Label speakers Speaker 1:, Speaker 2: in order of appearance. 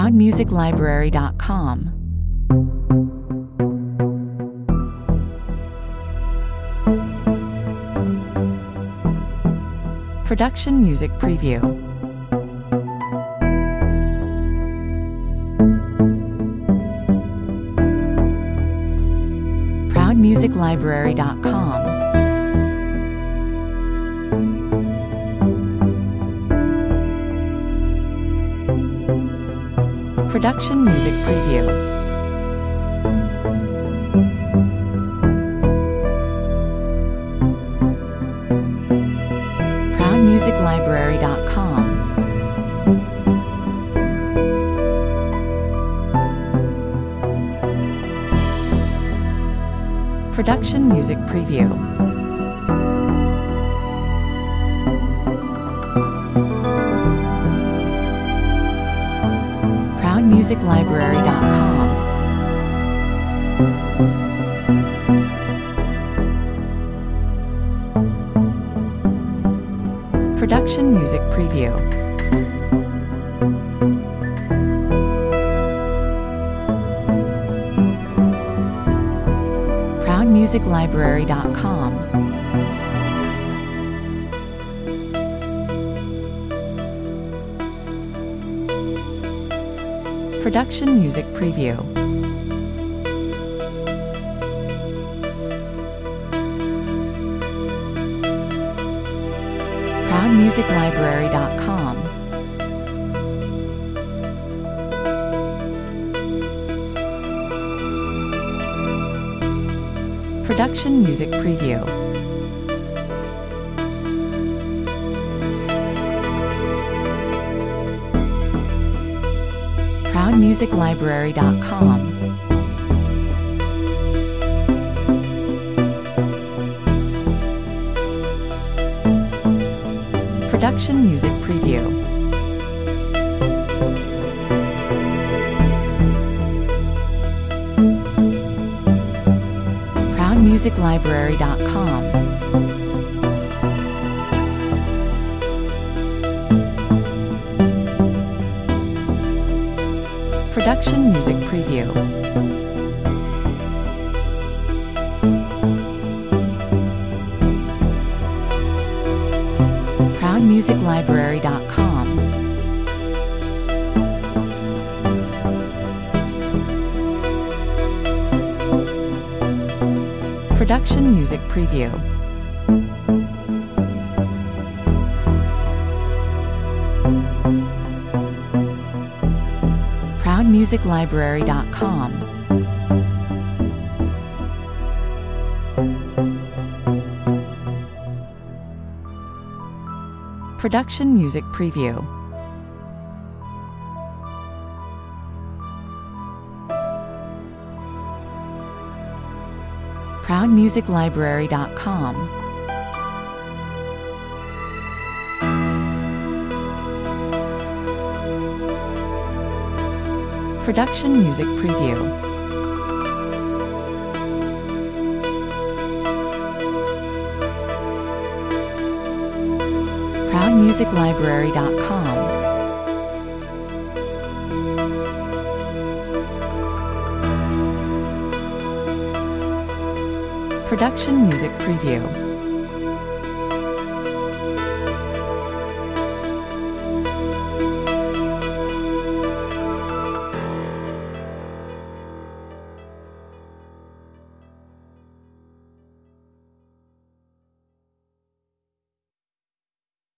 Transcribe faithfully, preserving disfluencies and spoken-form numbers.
Speaker 1: proud music library dot com. Production Music Preview. proud music library dot com. Production Music Preview. proud music library dot com. Production Music Preview. proud music library dot com. Production Music Preview. proud music library dot com. Production Music Preview. proud music library dot com. Production Music Preview. proud music library dot com. Production Music Preview. proud music library dot com. Production Music Preview. proud music library dot com. Production Music Preview. proud music library dot com. Production Music Preview. proud music library dot com. Production Music Preview. proud music library dot com. Production Music Preview.